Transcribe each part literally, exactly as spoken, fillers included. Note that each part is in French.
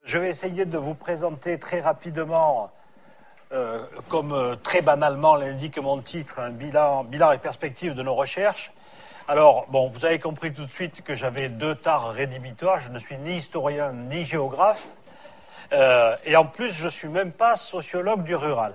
Je vais essayer de vous présenter très rapidement, euh, comme euh, très banalement l'indique mon titre, un bilan, bilan et perspective de nos recherches. Alors, bon, vous avez compris tout de suite que j'avais deux tares rédhibitoires. Je ne suis ni historien ni géographe. Euh, et en plus, je ne suis même pas sociologue du rural.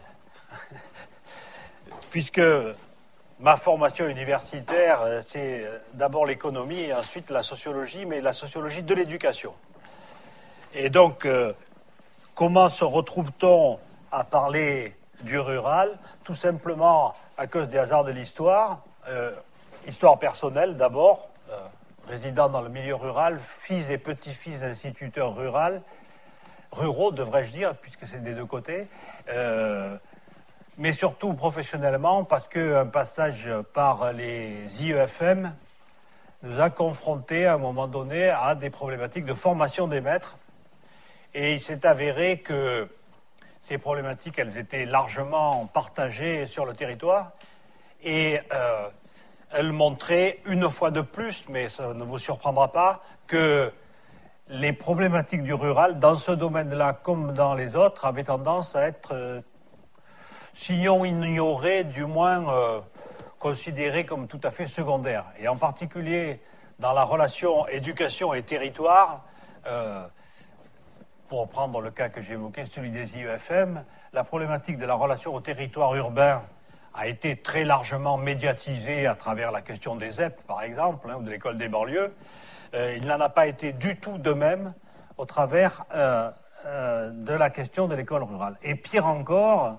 Puisque ma formation universitaire, c'est d'abord l'économie et ensuite la sociologie, mais la sociologie de l'éducation. Et donc, euh, comment se retrouve-t-on à parler du rural? Tout simplement à cause des hasards de l'histoire. Euh, histoire personnelle d'abord, euh, résidant dans le milieu rural, fils et petits-fils d'instituteurs ruraux, ruraux devrais-je dire, puisque c'est des deux côtés, euh, mais surtout professionnellement, parce qu'un passage par les I E F M nous a confrontés à un moment donné à des problématiques de formation des maîtres. Et il s'est avéré que ces problématiques, elles étaient largement partagées sur le territoire et euh, elles montraient une fois de plus, mais ça ne vous surprendra pas, que les problématiques du rural, dans ce domaine-là comme dans les autres, avaient tendance à être, euh, sinon ignorées, du moins euh, considérées comme tout à fait secondaires. Et en particulier dans la relation éducation et territoire, euh, pour prendre le cas que j'ai évoqué, celui des I E F M, la problématique de la relation au territoire urbain a été très largement médiatisée à travers la question des Z E P, par exemple, hein, ou de l'école des banlieues. Euh, il n'en a pas été du tout de même au travers euh, euh, de la question de l'école rurale. Et pire encore,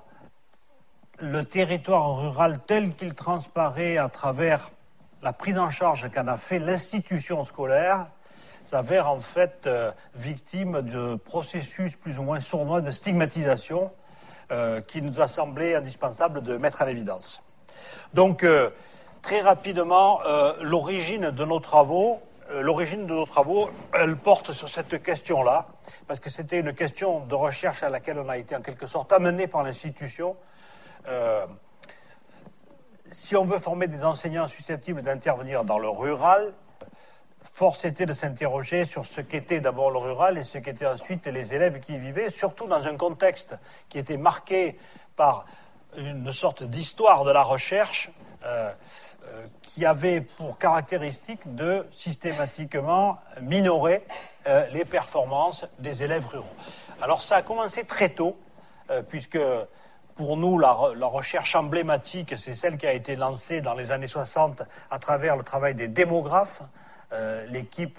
le territoire rural tel qu'il transparaît à travers la prise en charge qu'en a fait l'institution scolaire s'avère en fait euh, victime de processus plus ou moins sournois de stigmatisation euh, qui nous a semblé indispensable de mettre en évidence. Donc, euh, très rapidement, euh, l'origine de nos travaux, euh, l'origine de nos travaux, elle porte sur cette question-là, parce que c'était une question de recherche à laquelle on a été en quelque sorte amené par l'institution. Euh, si on veut former des enseignants susceptibles d'intervenir dans le rural, force était de s'interroger sur ce qu'était d'abord le rural et ce qu'étaient ensuite les élèves qui y vivaient, surtout dans un contexte qui était marqué par une sorte d'histoire de la recherche euh, euh, qui avait pour caractéristique de systématiquement minorer euh, les performances des élèves ruraux. Alors ça a commencé très tôt, euh, puisque pour nous, la, la recherche emblématique, c'est celle qui a été lancée dans les années soixante à travers le travail des démographes, Euh, l'équipe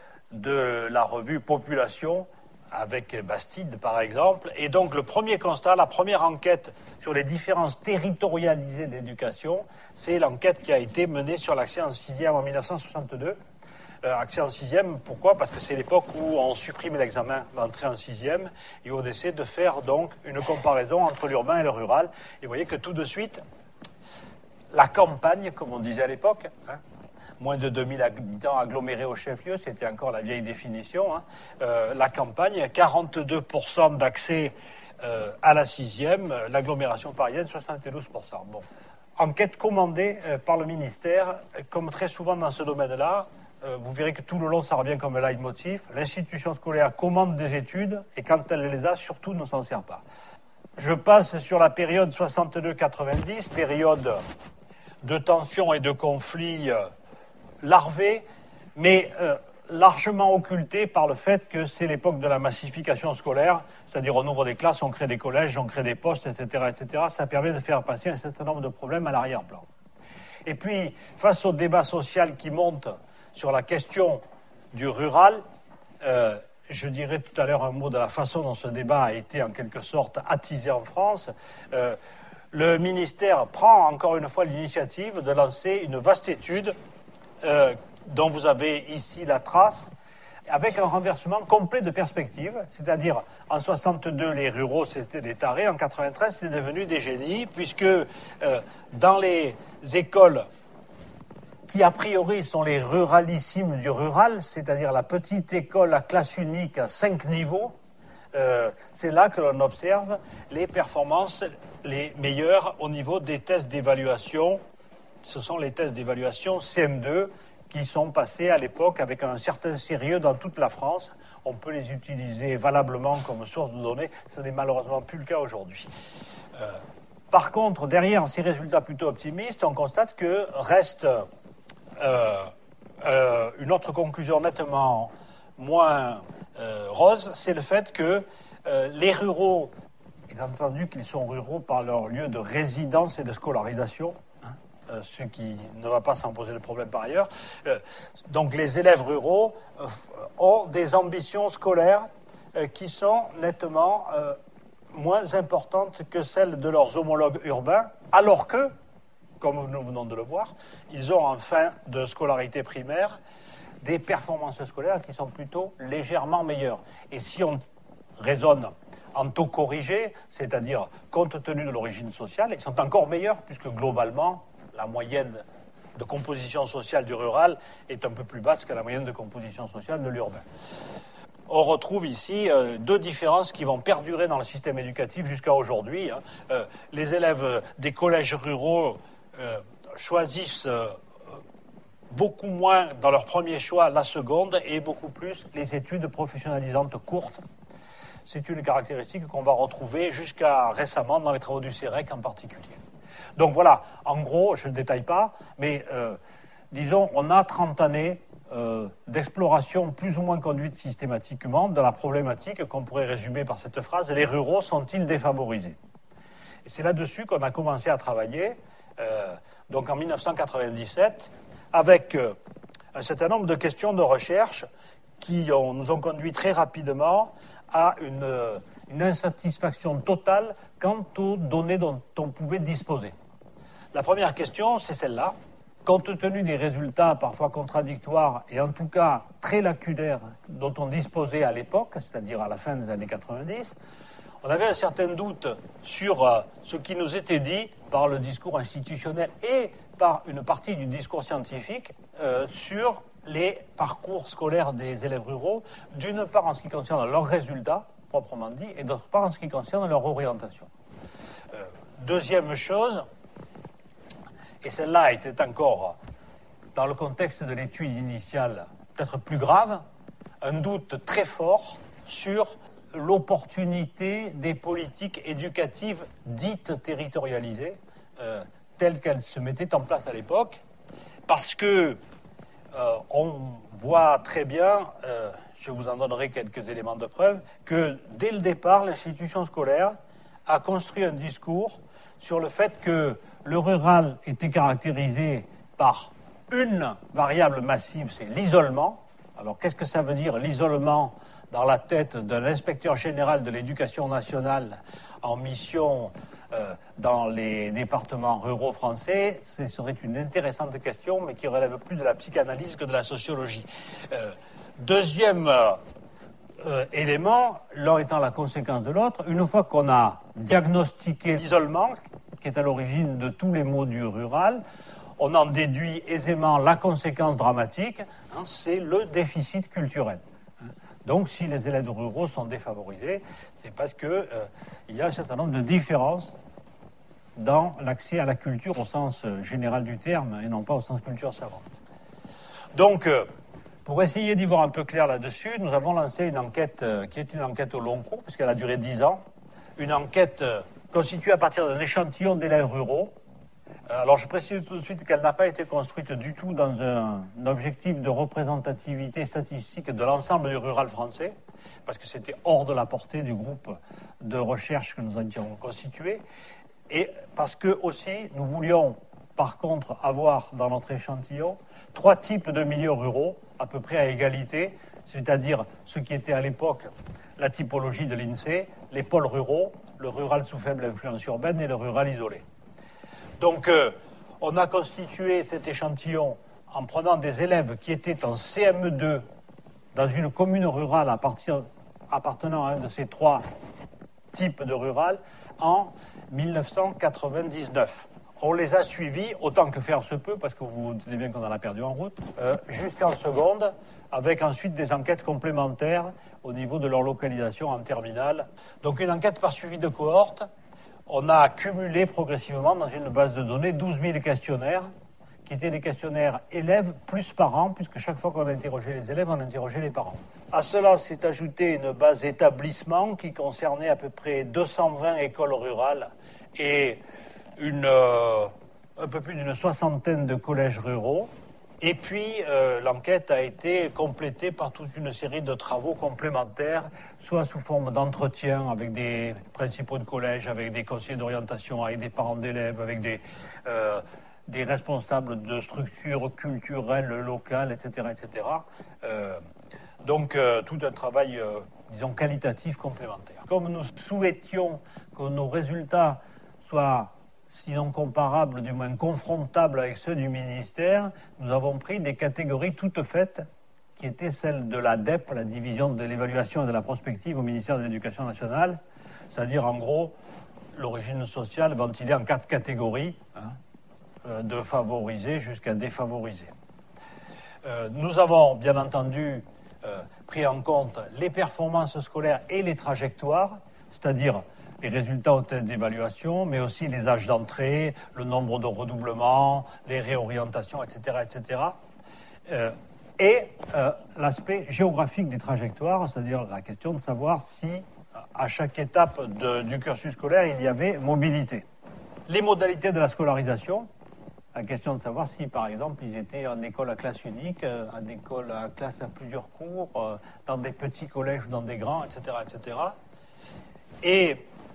de la revue Population, avec Bastide par exemple. Et donc le premier constat, la première enquête sur les différences territorialisées d'éducation, c'est l'enquête qui a été menée sur l'accès en sixième en mille neuf cent soixante-deux. Euh, accès en sixième, pourquoi? Parce que c'est l'époque où on supprime l'examen d'entrée en sixième et on essaie de faire donc une comparaison entre l'urbain et le rural. Et vous voyez que tout de suite, la campagne, comme on disait à l'époque, hein, moins de deux mille habitants agglomérés au chef-lieu, c'était encore la vieille définition. Hein. Euh, la campagne, quarante-deux pour cent d'accès euh, à la sixième, l'agglomération parisienne, soixante-douze pour cent. Bon. Enquête commandée euh, par le ministère, comme très souvent dans ce domaine-là, euh, vous verrez que tout le long, ça revient comme un leitmotiv. L'institution scolaire commande des études et quand elle les a, surtout ne s'en sert pas. Je passe sur la période soixante-deux quatre-vingt-dix, période de tensions et de conflits euh, larvé, mais euh, largement occulté par le fait que c'est l'époque de la massification scolaire, c'est-à-dire on ouvre des classes, on crée des collèges, on crée des postes, et cetera, et cetera. Ça permet de faire passer un certain nombre de problèmes à l'arrière-plan. Et puis, face au débat social qui monte sur la question du rural, euh, je dirais tout à l'heure un mot de la façon dont ce débat a été en quelque sorte attisé en France. Euh, le ministère prend encore une fois l'initiative de lancer une vaste étude Euh, dont vous avez ici la trace, avec un renversement complet de perspective, c'est-à-dire en soixante-deux les ruraux c'était des tarés, en quatre-vingt-treize c'est devenu des génies, puisque euh, dans les écoles qui a priori sont les ruralissimes du rural, c'est-à-dire la petite école à classe unique à cinq niveaux, euh, c'est là que l'on observe les performances les meilleures au niveau des tests d'évaluation. Ce sont les tests d'évaluation C M deux qui sont passés à l'époque avec un certain sérieux dans toute la France. on peut les utiliser valablement comme source de données. Ce n'est malheureusement plus le cas aujourd'hui. Euh, par contre, derrière ces résultats plutôt optimistes, on constate que reste euh, euh, une autre conclusion nettement moins euh, rose, c'est le fait que euh, les ruraux, étant entendu qu'ils sont ruraux par leur lieu de résidence et de scolarisation, Euh, ce qui ne va pas sans poser le problème par ailleurs. Euh, donc les élèves ruraux euh, ont des ambitions scolaires euh, qui sont nettement euh, moins importantes que celles de leurs homologues urbains, alors que, comme nous venons de le voir, ils ont en fin de scolarité primaire des performances scolaires qui sont plutôt légèrement meilleures. Et si on raisonne en taux corrigé, c'est-à-dire compte tenu de l'origine sociale, ils sont encore meilleurs puisque globalement, la moyenne de composition sociale du rural est un peu plus basse que la moyenne de composition sociale de l'urbain. On retrouve ici euh, deux différences qui vont perdurer dans le système éducatif jusqu'à aujourd'hui. Hein. Euh, les élèves des collèges ruraux euh, choisissent euh, beaucoup moins dans leur premier choix la seconde et beaucoup plus les études professionnalisantes courtes. C'est une caractéristique qu'on va retrouver jusqu'à récemment dans les travaux du CEREC en particulier. Donc voilà, en gros, je ne détaille pas, mais euh, disons, on a trente années euh, d'exploration plus ou moins conduite systématiquement de la problématique qu'on pourrait résumer par cette phrase, les ruraux sont-ils défavorisés? Et c'est là-dessus qu'on a commencé à travailler, euh, donc en mille neuf cent quatre-vingt-dix-sept, avec euh, un certain nombre de questions de recherche qui ont, nous ont conduit très rapidement à une, euh, une insatisfaction totale quant aux données dont on pouvait disposer. La première question, c'est celle-là. Compte tenu des résultats parfois contradictoires et en tout cas très lacunaires dont on disposait à l'époque, c'est-à-dire à la fin des années quatre-vingt-dix, on avait un certain doute sur euh, ce qui nous était dit par le discours institutionnel et par une partie du discours scientifique euh, sur les parcours scolaires des élèves ruraux, d'une part en ce qui concerne leurs résultats, proprement dit, et d'autre part en ce qui concerne leur orientation. Euh, deuxième chose, et celle-là était encore, dans le contexte de l'étude initiale, peut-être plus grave, un doute très fort sur l'opportunité des politiques éducatives dites territorialisées, euh, telles qu'elles se mettaient en place à l'époque, parce que euh, on voit très bien, euh, je vous en donnerai quelques éléments de preuve, que dès le départ, l'institution scolaire a construit un discours sur le fait que le rural était caractérisé par une variable massive, c'est l'isolement. Alors qu'est-ce que ça veut dire, l'isolement, dans la tête d'un inspecteur général de l'éducation nationale en mission euh, dans les départements ruraux français? Ce serait une intéressante question, mais qui relève plus de la psychanalyse que de la sociologie. Euh, deuxième euh, euh, élément, l'un étant la conséquence de l'autre, une fois qu'on a diagnostiqué l'isolement, qui est à l'origine de tous les maux du rural, on en déduit aisément la conséquence dramatique, hein, c'est le déficit culturel. Donc, si les élèves ruraux sont défavorisés, c'est parce qu'il euh, y a un certain nombre de différences dans l'accès à la culture au sens général du terme et non pas au sens culture savante. Donc, euh, pour essayer d'y voir un peu clair là-dessus, nous avons lancé une enquête euh, qui est une enquête au long cours, puisqu'elle a duré dix ans, une enquête euh, constituée à partir d'un échantillon d'élèves ruraux. Alors je précise tout de suite qu'elle n'a pas été construite du tout dans un, un objectif de représentativité statistique de l'ensemble du rural français, parce que c'était hors de la portée du groupe de recherche que nous avions constitué, et parce que aussi nous voulions par contre avoir dans notre échantillon trois types de milieux ruraux, à peu près à égalité, c'est-à-dire ce qui était à l'époque la typologie de l'INSEE, les pôles ruraux, le rural sous faible influence urbaine et le rural isolé. Donc, euh, on a constitué cet échantillon en prenant des élèves qui étaient en C M E deux dans une commune rurale à partir, appartenant à un de ces trois types de rural en mille neuf cent quatre-vingt-dix-neuf. On les a suivis autant que faire se peut, parce que vous vous doutez bien qu'on en a perdu en route, euh, jusqu'en seconde, avec ensuite des enquêtes complémentaires au niveau de leur localisation en terminale. Donc une enquête par suivi de cohorte. On a accumulé progressivement dans une base de données douze mille questionnaires qui étaient des questionnaires élèves plus parents, puisque chaque fois qu'on interrogeait les élèves, on interrogeait les parents. À cela s'est ajoutée une base établissement qui concernait à peu près deux cent vingt écoles rurales et une, euh, un peu plus d'une soixantaine de collèges ruraux. Et puis, euh, l'enquête a été complétée par toute une série de travaux complémentaires, soit sous forme d'entretien avec des principaux de collège, avec des conseillers d'orientation, avec des parents d'élèves, avec des, euh, des responsables de structures culturelles locales, et cetera, et cetera. Euh, donc, euh, tout un travail, euh, disons, qualitatif complémentaire. Comme nous souhaitions que nos résultats soient, sinon comparables, du moins confrontables avec ceux du ministère, nous avons pris des catégories toutes faites qui étaient celles de la D E P, la division de l'évaluation et de la prospective au ministère de l'Éducation nationale, c'est-à-dire en gros l'origine sociale ventilée en quatre catégories, hein, euh, de favorisés jusqu'à défavorisés. Euh, nous avons bien entendu euh, pris en compte les performances scolaires et les trajectoires, c'est-à-dire les résultats au test d'évaluation, mais aussi les âges d'entrée, le nombre de redoublements, les réorientations, et cetera, et cetera. Euh, et euh, l'aspect géographique des trajectoires, c'est-à-dire la question de savoir si, à chaque étape de, du cursus scolaire, il y avait mobilité. Les modalités de la scolarisation, la question de savoir si, par exemple, ils étaient en école à classe unique, en école à classe à plusieurs cours, dans des petits collèges ou dans des grands, et cetera, et cetera. Et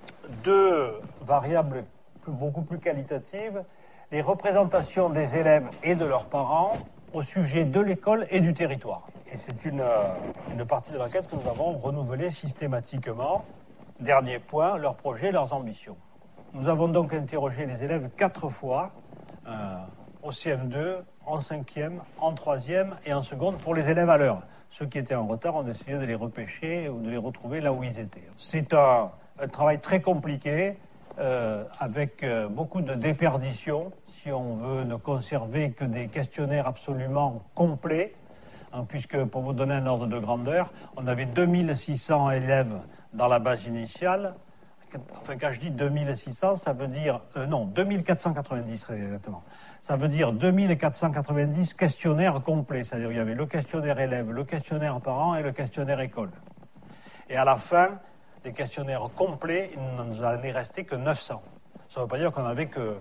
deux variables beaucoup plus qualitatives, les représentations des élèves et de leurs parents au sujet de l'école et du territoire. Et c'est une, une partie de l'enquête que nous avons renouvelée systématiquement. Dernier point, leurs projets, leurs ambitions. Nous avons donc interrogé les élèves quatre fois, euh, au C M deux, en cinquième, en troisième et en seconde pour les élèves à l'heure. Ceux qui étaient en retard, on essayait de les repêcher ou de les retrouver là où ils étaient. C'est un... un travail très compliqué, euh, avec euh, beaucoup de déperditions, si on veut ne conserver que des questionnaires absolument complets, hein, puisque, pour vous donner un ordre de grandeur, on avait deux mille six cents élèves dans la base initiale. Enfin, quand je dis deux mille six cents, ça veut dire... Euh, non, deux mille quatre cent quatre-vingt-dix, exactement. Ça veut dire deux mille quatre cent quatre-vingt-dix questionnaires complets, c'est-à-dire il y avait le questionnaire élève, le questionnaire parent et le questionnaire école. Et à la fin des questionnaires complets, il ne nous en est resté que neuf cents. Ça ne veut pas dire qu'on n'avait que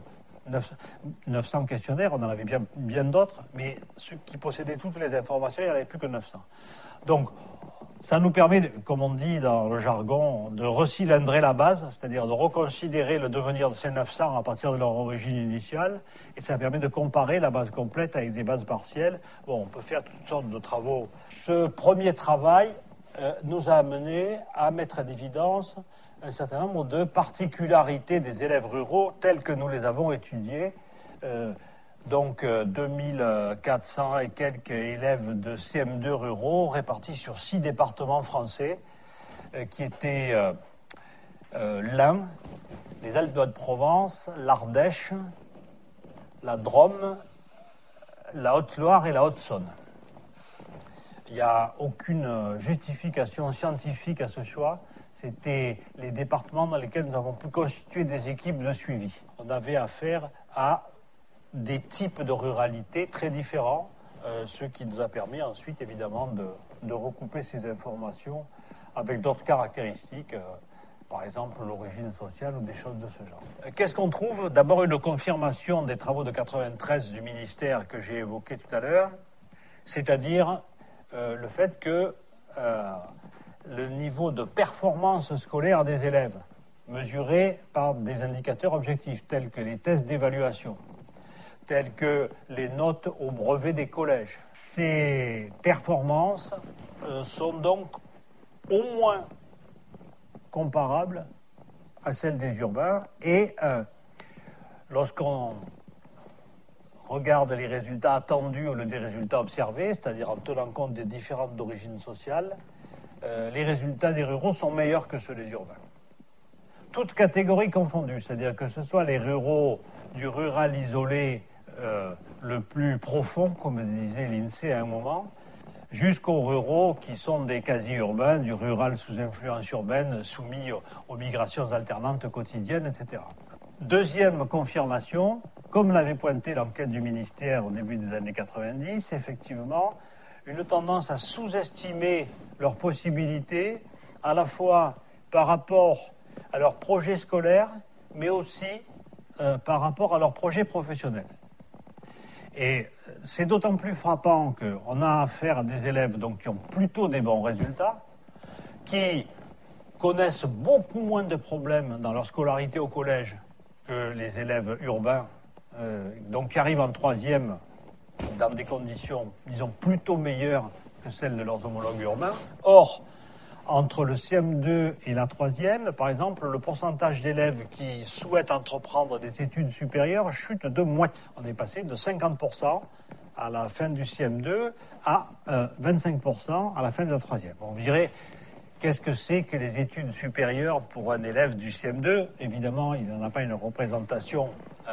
neuf cents questionnaires, on en avait bien, bien d'autres, mais ceux qui possédaient toutes les informations, il n'y en avait plus que neuf cents. Donc, ça nous permet, comme on dit dans le jargon, de recylindrer la base, c'est-à-dire de reconsidérer le devenir de ces neuf cents à partir de leur origine initiale, et ça permet de comparer la base complète avec des bases partielles. Bon, on peut faire toutes sortes de travaux. Ce premier travail Euh, nous a amené à mettre en évidence un certain nombre de particularités des élèves ruraux tels que nous les avons étudiés. Euh, donc euh, deux mille quatre cents et quelques élèves de C M deux ruraux répartis sur six départements français euh, qui étaient euh, euh, l'Ain, les Alpes-de-Haute-Provence, l'Ardèche, la Drôme, la Haute-Loire et la Haute-Saône. Il n'y a aucune justification scientifique à ce choix. C'était les départements dans lesquels nous avons pu constituer des équipes de suivi. On avait affaire à des types de ruralité très différents, euh, ce qui nous a permis ensuite, évidemment, de, de recouper ces informations avec d'autres caractéristiques, euh, par exemple l'origine sociale ou des choses de ce genre. Qu'est-ce qu'on trouve? D'abord, une confirmation des travaux de quatre-vingt-treize du ministère que j'ai évoqués tout à l'heure, c'est-à-dire Euh, le fait que euh, le niveau de performance scolaire des élèves, mesuré par des indicateurs objectifs, tels que les tests d'évaluation, tels que les notes au brevet des collèges, ces performances euh, sont donc au moins comparables à celles des urbains. Et euh, lorsqu'on regarde les résultats attendus ou les résultats observés, c'est-à-dire en tenant compte des différentes origines sociales, euh, les résultats des ruraux sont meilleurs que ceux des urbains. Toutes catégories confondues, c'est-à-dire que ce soit les ruraux du rural isolé euh, le plus profond, comme disait l'INSEE à un moment, jusqu'aux ruraux qui sont des quasi-urbains, du rural sous influence urbaine, soumis aux, aux migrations alternantes quotidiennes, et cetera. Deuxième confirmation, comme l'avait pointé l'enquête du ministère au début des années quatre-vingt-dix, effectivement, une tendance à sous-estimer leurs possibilités, à la fois par rapport à leurs projets scolaires, mais aussi euh, par rapport à leurs projets professionnels. Et c'est d'autant plus frappant qu'on a affaire à des élèves donc, qui ont plutôt des bons résultats, qui connaissent beaucoup moins de problèmes dans leur scolarité au collège que les élèves urbains, euh, donc qui arrivent en troisième dans des conditions, disons, plutôt meilleures que celles de leurs homologues urbains. Or, entre le C M deux et la troisième, par exemple, le pourcentage d'élèves qui souhaitent entreprendre des études supérieures chute de moitié. On est passé de cinquante pour cent à la fin du C M deux à euh, vingt-cinq pour cent à la fin de la troisième. On dirait, qu'est-ce que c'est que les études supérieures pour un élève du C M deux? Évidemment, il n'en a pas une représentation euh,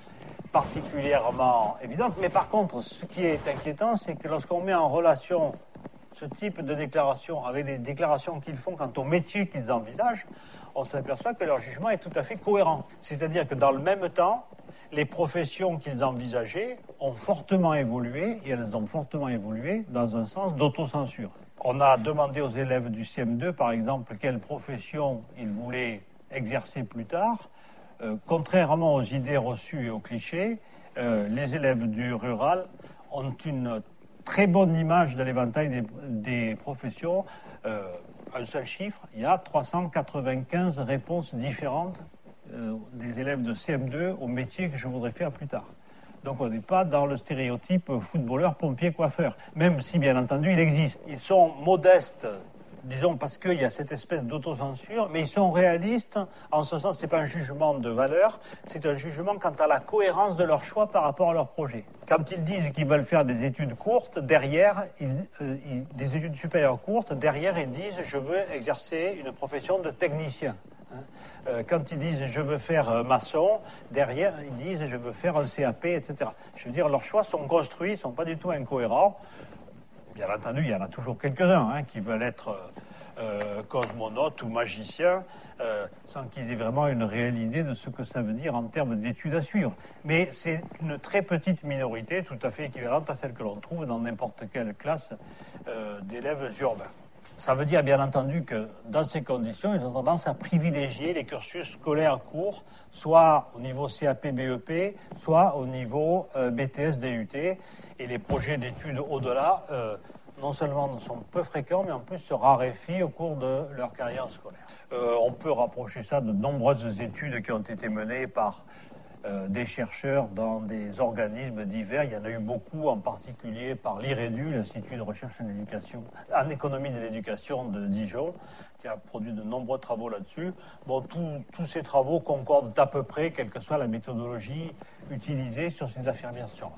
particulièrement évidente. Mais par contre, ce qui est inquiétant, c'est que lorsqu'on met en relation ce type de déclaration avec les déclarations qu'ils font quant au métier qu'ils envisagent, on s'aperçoit que leur jugement est tout à fait cohérent. C'est-à-dire que dans le même temps, les professions qu'ils envisageaient ont fortement évolué, et elles ont fortement évolué dans un sens d'autocensure. On a demandé aux élèves du C M deux, par exemple, quelle profession ils voulaient exercer plus tard. Euh, contrairement aux idées reçues et aux clichés, euh, les élèves du rural ont une très bonne image de l'éventail des, des professions. Euh, un seul chiffre, il y a trois cent quatre-vingt-quinze réponses différentes euh, des élèves de C M deux au métier que je voudrais faire plus tard. Donc on n'est pas dans le stéréotype footballeur, pompier, coiffeur, même si bien entendu il existe. Ils sont modestes, disons parce qu'il y a cette espèce d'autocensure, mais ils sont réalistes, en ce sens c'est pas un jugement de valeur, c'est un jugement quant à la cohérence de leur choix par rapport à leur projet. Quand ils disent qu'ils veulent faire des études courtes, derrière, ils, euh, ils, des études supérieures courtes, derrière ils disent je veux exercer une profession de technicien. Euh, quand ils disent je veux faire euh, maçon, derrière ils disent je veux faire un C A P, et cetera. Je veux dire, leurs choix sont construits, ne sont pas du tout incohérents. Bien entendu, il y en a toujours quelques-uns hein, qui veulent être euh, euh, cosmonautes ou magiciens, euh, sans qu'ils aient vraiment une réelle idée de ce que ça veut dire en termes d'études à suivre. Mais c'est une très petite minorité, tout à fait équivalente à celle que l'on trouve dans n'importe quelle classe euh, d'élèves urbains. Ça veut dire, bien entendu, que dans ces conditions, ils ont tendance à privilégier les cursus scolaires courts, soit au niveau C A P B E P, soit au niveau euh, B T S D U T. Et les projets d'études au-delà, euh, non seulement sont peu fréquents, mais en plus se raréfient au cours de leur carrière scolaire. Euh, on peut rapprocher ça de nombreuses études qui ont été menées par Euh, des chercheurs dans des organismes divers. Il y en a eu beaucoup, en particulier par l'I R E D U, l'Institut de recherche en éducation, en économie de l'éducation de Dijon, qui a produit de nombreux travaux là-dessus. Bon, tous ces travaux concordent à peu près, quelle que soit la méthodologie utilisée sur ces affirmations.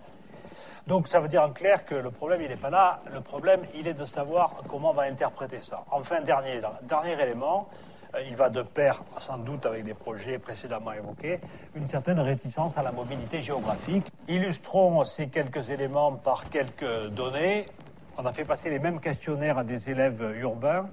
Donc ça veut dire en clair que le problème, il n'est pas là. Le problème, il est de savoir comment on va interpréter ça. Enfin, dernier, dernier élément, il va de pair, sans doute avec des projets précédemment évoqués, une certaine réticence à la mobilité géographique. Illustrons ces quelques éléments par quelques données. On a fait passer les mêmes questionnaires à des élèves urbains,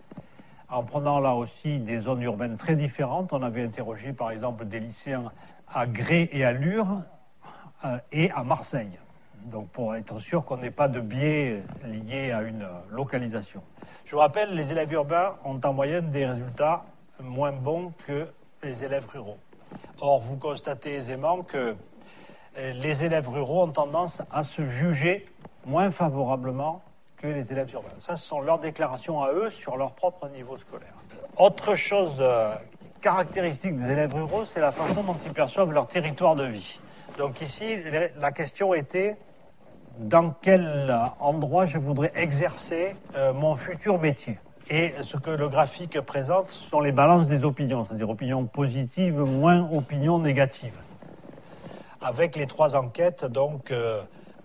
en prenant là aussi des zones urbaines très différentes. On avait interrogé par exemple des lycéens à Gré et à Lure euh, et à Marseille. Donc pour être sûr qu'on n'ait pas de biais liés à une localisation. Je vous rappelle, les élèves urbains ont en moyenne des résultats moins bons que les élèves ruraux. Or, vous constatez aisément que les élèves ruraux ont tendance à se juger moins favorablement que les élèves urbains. Ça, ce sont leurs déclarations à eux sur leur propre niveau scolaire. Autre chose euh, caractéristique des élèves ruraux, c'est la façon dont ils perçoivent leur territoire de vie. Donc ici, la question était dans quel endroit je voudrais exercer euh, mon futur métier. Et ce que le graphique présente, ce sont les balances des opinions, c'est-à-dire opinions positives, moins opinions négatives. Avec les trois enquêtes, donc euh,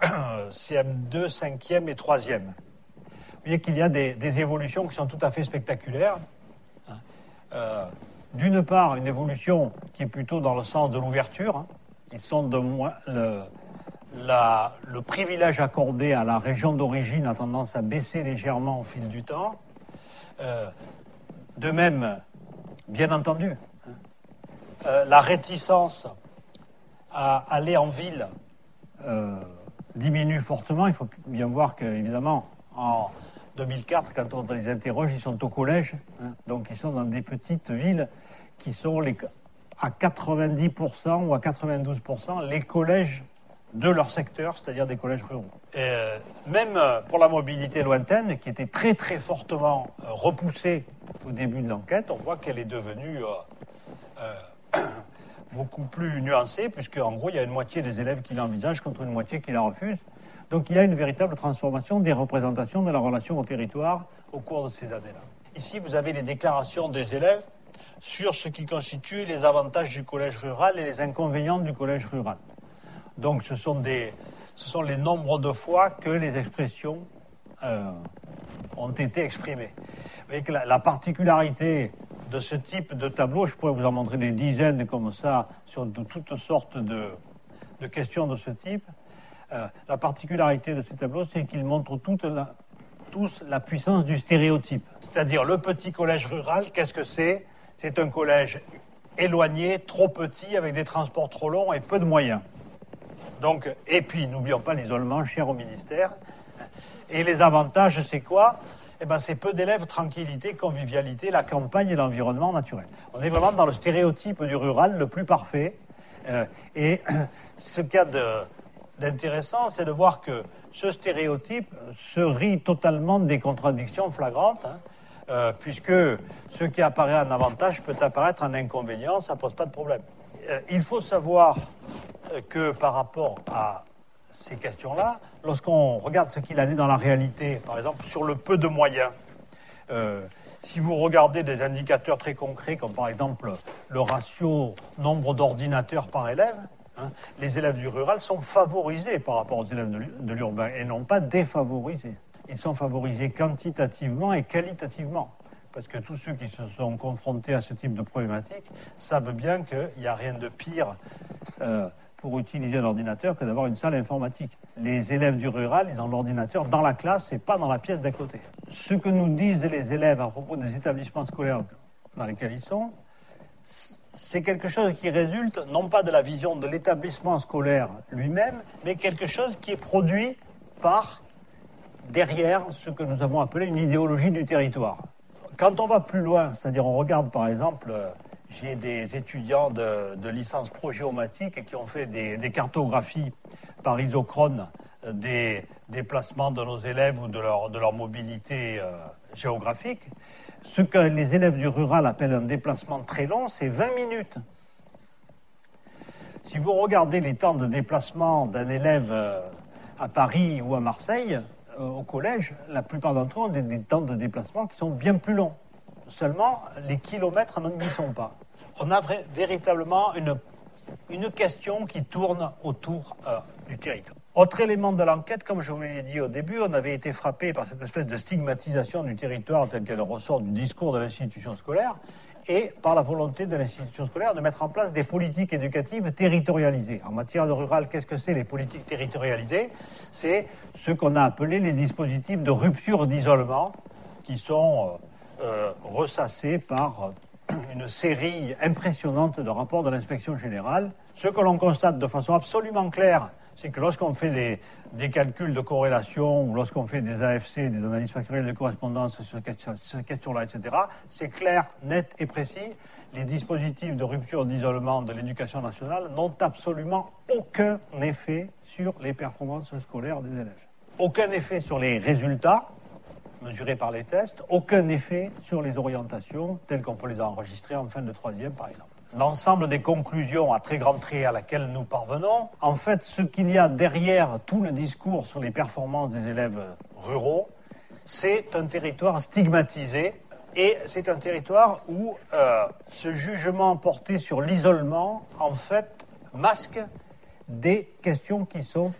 C M deux, cinquième et troisième. Vous voyez qu'il y a des, des évolutions qui sont tout à fait spectaculaires. Euh, d'une part, une évolution qui est plutôt dans le sens de l'ouverture. Hein. Ils sont de moins... Le, La, le privilège accordé à la région d'origine a tendance à baisser légèrement au fil du temps. Euh, de même, bien entendu, hein, euh, la réticence à aller en ville euh, diminue fortement. Il faut bien voir qu'évidemment, en deux mille quatre, quand on les interroge, ils sont au collège. Hein, donc ils sont dans des petites villes qui sont les, à quatre-vingt-dix pour cent ou à quatre-vingt-douze pour cent les collèges de leur secteur, c'est-à-dire des collèges ruraux. Et euh, même pour la mobilité lointaine, qui était très très fortement euh, repoussée au début de l'enquête, on voit qu'elle est devenue euh, euh, beaucoup plus nuancée, puisque en gros, il y a une moitié des élèves qui l'envisagent contre une moitié qui la refuse. Donc il y a une véritable transformation des représentations de la relation au territoire au cours de ces années-là. Ici, vous avez les déclarations des élèves sur ce qui constitue les avantages du collège rural et les inconvénients du collège rural. Donc ce sont, des, ce sont les nombres de fois que les expressions euh, ont été exprimées. Vous voyez que la, la particularité de ce type de tableau, je pourrais vous en montrer des dizaines comme ça, sur de toutes sortes de, de questions de ce type. Euh, la particularité de ces tableaux, c'est qu'ils montrent toute la, tous la puissance du stéréotype. C'est-à-dire le petit collège rural, qu'est-ce que c'est ? C'est un collège éloigné, trop petit, avec des transports trop longs et peu de moyens. Donc, et puis, n'oublions pas l'isolement cher au ministère. Et les avantages, c'est quoi ? Eh ben, c'est peu d'élèves, tranquillité, convivialité, la campagne et l'environnement naturel. On est vraiment dans le stéréotype du rural le plus parfait. Euh, et ce qu'il y a de, d'intéressant, c'est de voir que ce stéréotype se rit totalement des contradictions flagrantes, hein, euh, puisque ce qui apparaît en avantage peut apparaître en inconvénient, ça ne pose pas de problème. Euh, il faut savoir que par rapport à ces questions-là, lorsqu'on regarde ce qu'il en est dans la réalité, par exemple sur le peu de moyens, euh, si vous regardez des indicateurs très concrets, comme par exemple le ratio nombre d'ordinateurs par élève, hein, les élèves du rural sont favorisés par rapport aux élèves de l'urbain et non pas défavorisés. Ils sont favorisés quantitativement et qualitativement. Parce que tous ceux qui se sont confrontés à ce type de problématique savent bien qu'il n'y a rien de pire euh, pour utiliser un ordinateur que d'avoir une salle informatique. Les élèves du rural, ils ont l'ordinateur dans la classe et pas dans la pièce d'à côté. Ce que nous disent les élèves à propos des établissements scolaires dans lesquels ils sont, c'est quelque chose qui résulte non pas de la vision de l'établissement scolaire lui-même, mais quelque chose qui est produit par derrière ce que nous avons appelé une idéologie du territoire. Quand on va plus loin, c'est-à-dire on regarde par exemple... J'ai des étudiants de, de licence pro-géomatique qui ont fait des, des cartographies par isochrone des déplacements de nos élèves ou de leur, de leur mobilité euh, géographique. Ce que les élèves du rural appellent un déplacement très long, c'est vingt minutes. Si vous regardez les temps de déplacement d'un élève euh, à Paris ou à Marseille, euh, au collège, la plupart d'entre eux ont des, des temps de déplacement qui sont bien plus longs. Seulement, les kilomètres n'y sont pas. On a vrai, véritablement une, une question qui tourne autour euh, du territoire. Autre élément de l'enquête, comme je vous l'ai dit au début, on avait été frappé par cette espèce de stigmatisation du territoire telle qu'elle ressort du discours de l'institution scolaire et par la volonté de l'institution scolaire de mettre en place des politiques éducatives territorialisées. En matière de rural, qu'est-ce que c'est les politiques territorialisées ? C'est ce qu'on a appelé les dispositifs de rupture d'isolement qui sont... Euh, Euh, ressassé par euh, une série impressionnante de rapports de l'inspection générale. Ce que l'on constate de façon absolument claire, c'est que lorsqu'on fait les, des calculs de corrélation ou lorsqu'on fait des A F C, des analyses factorielles de correspondance sur ces questions-là, et cetera, c'est clair, net et précis. Les dispositifs de rupture d'isolement de l'éducation nationale n'ont absolument aucun effet sur les performances scolaires des élèves. Aucun effet sur les résultats mesurés par les tests, aucun effet sur les orientations telles qu'on peut les enregistrer en fin de troisième, par exemple. L'ensemble des conclusions à très grands traits à laquelle nous parvenons, en fait, ce qu'il y a derrière tout le discours sur les performances des élèves ruraux, c'est un territoire stigmatisé et c'est un territoire où euh, ce jugement porté sur l'isolement, en fait, masque des questions qui sont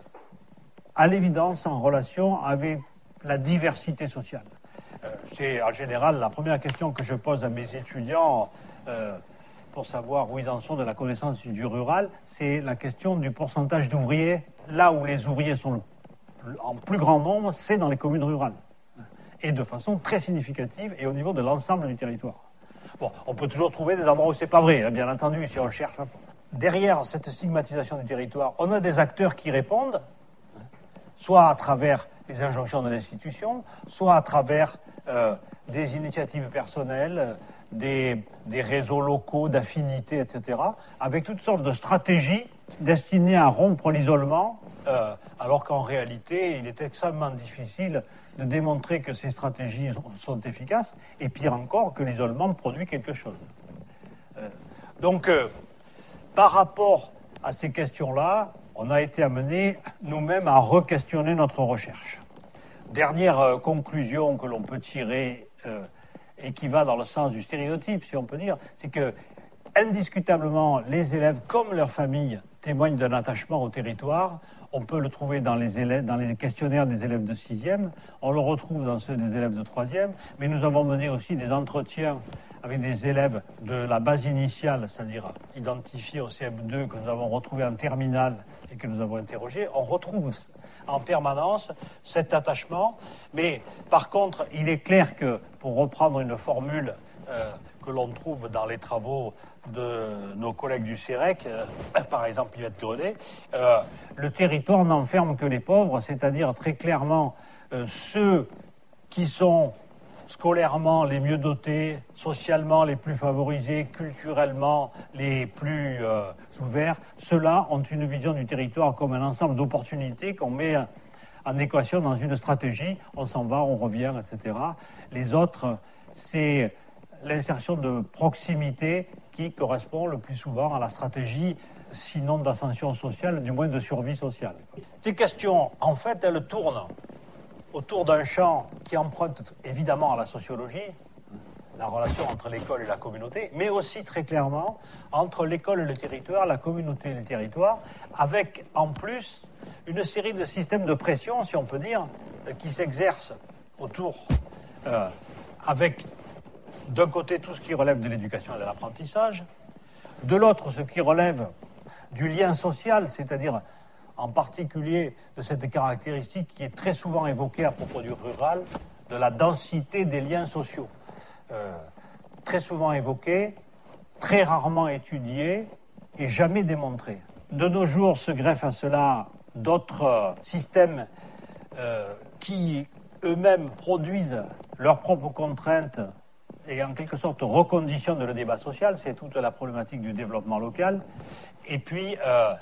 à l'évidence en relation avec la diversité sociale. Euh, c'est en général la première question que je pose à mes étudiants euh, pour savoir où ils en sont de la connaissance du rural, c'est la question du pourcentage d'ouvriers. Là où les ouvriers sont le, en plus grand nombre, c'est dans les communes rurales. Et de façon très significative et au niveau de l'ensemble du territoire. Bon, on peut toujours trouver des endroits où c'est pas vrai, hein, bien entendu, si on cherche à fond. derrière cette stigmatisation du territoire, on a des acteurs qui répondent, soit à travers les injonctions de l'institution, soit à travers euh, des initiatives personnelles, des, des réseaux locaux d'affinités, et cetera, avec toutes sortes de stratégies destinées à rompre l'isolement, euh, alors qu'en réalité, il est extrêmement difficile de démontrer que ces stratégies sont, sont efficaces, et pire encore, que l'isolement produit quelque chose. Euh, donc, euh, par rapport à ces questions-là, on a été amené nous-mêmes à re-questionner notre recherche. Dernière euh, conclusion que l'on peut tirer euh, et qui va dans le sens du stéréotype, si on peut dire, c'est que, indiscutablement, les élèves, comme leurs familles, témoignent d'un attachement au territoire. On peut le trouver dans les, élèves, dans les questionnaires des élèves de sixième, on le retrouve dans ceux des élèves de troisième, mais nous avons mené aussi des entretiens avec des élèves de la base initiale, c'est-à-dire identifiés au C M deux, que nous avons retrouvés en terminale et que nous avons interrogés. On retrouve en permanence cet attachement, mais par contre, il est clair que, pour reprendre une formule euh, que l'on trouve dans les travaux de nos collègues du C E R E C, euh, par exemple Yvette Grenet, euh, le territoire n'enferme que les pauvres, c'est-à-dire très clairement euh, ceux qui sont scolairement les mieux dotés, socialement les plus favorisés, culturellement les plus euh, ouverts. Ceux-là ont une vision du territoire comme un ensemble d'opportunités qu'on met en équation dans une stratégie. On s'en va, on revient, et cetera. Les autres, c'est l'insertion de proximité qui correspond le plus souvent à la stratégie, sinon d'ascension sociale, du moins de survie sociale. Ces questions, en fait, elles tournent autour d'un champ qui emprunte évidemment à la sociologie, la relation entre l'école et la communauté, mais aussi très clairement entre l'école et le territoire, la communauté et le territoire, avec en plus une série de systèmes de pression, si on peut dire, qui s'exercent autour, euh, avec d'un côté tout ce qui relève de l'éducation et de l'apprentissage, de l'autre ce qui relève du lien social, c'est-à-dire en particulier de cette caractéristique qui est très souvent évoquée à propos du rural, de la densité des liens sociaux. Euh, très souvent évoquée, très rarement étudiée et jamais démontrée. De nos jours se greffent à cela d'autres euh, systèmes euh, qui eux-mêmes produisent leurs propres contraintes et en quelque sorte reconditionnent le débat social. C'est toute la problématique du développement local. Et puis, euh,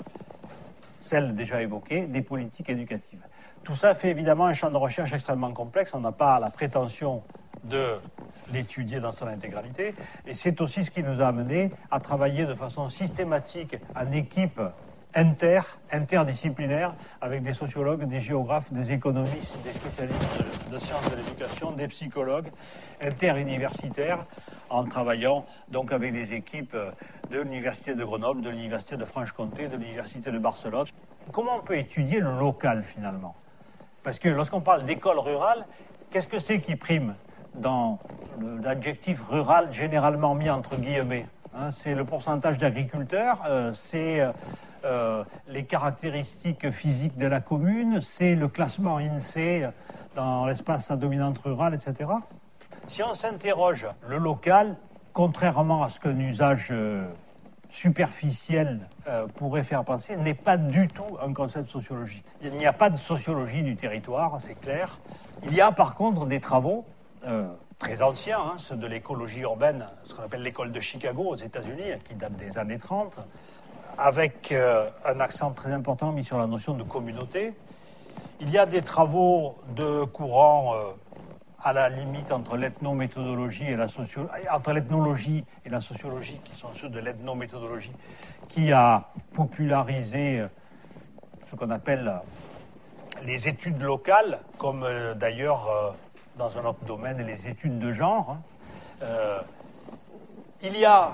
celle déjà évoquée, des politiques éducatives. Tout ça fait évidemment un champ de recherche extrêmement complexe. On n'a pas la prétention de l'étudier dans son intégralité. Et c'est aussi ce qui nous a amené à travailler de façon systématique en équipe inter, interdisciplinaire, avec des sociologues, des géographes, des économistes, des spécialistes de, de sciences de l'éducation, des psychologues, interuniversitaires, en travaillant donc avec des équipes de l'Université de Grenoble, de l'Université de Franche-Comté, de l'Université de Barcelone. Comment on peut étudier le local, finalement? Parce que lorsqu'on parle d'école rurale, qu'est-ce que c'est qui prime dans l'adjectif rural généralement mis entre guillemets, hein? C'est le pourcentage d'agriculteurs, euh, c'est euh, les caractéristiques physiques de la commune, c'est le classement INSEE dans l'espace à dominante rurale, et cetera. Si on s'interroge, le local, contrairement à ce qu'un usage euh, superficiel euh, pourrait faire penser, n'est pas du tout un concept sociologique. Il n'y a pas de sociologie du territoire, c'est clair. Il y a par contre des travaux euh, très anciens, hein, ceux de l'écologie urbaine, ce qu'on appelle l'école de Chicago aux États-Unis, qui date des années trente, avec euh, un accent très important mis sur la notion de communauté. Il y a des travaux de courant euh, à la limite entre l'ethnométhodologie et la sociologie, entre l'ethnologie et la sociologie, qui sont ceux de l'ethnométhodologie, qui a popularisé ce qu'on appelle les études locales, comme euh, d'ailleurs euh, dans un autre domaine, les études de genre. Hein. Euh, il y a,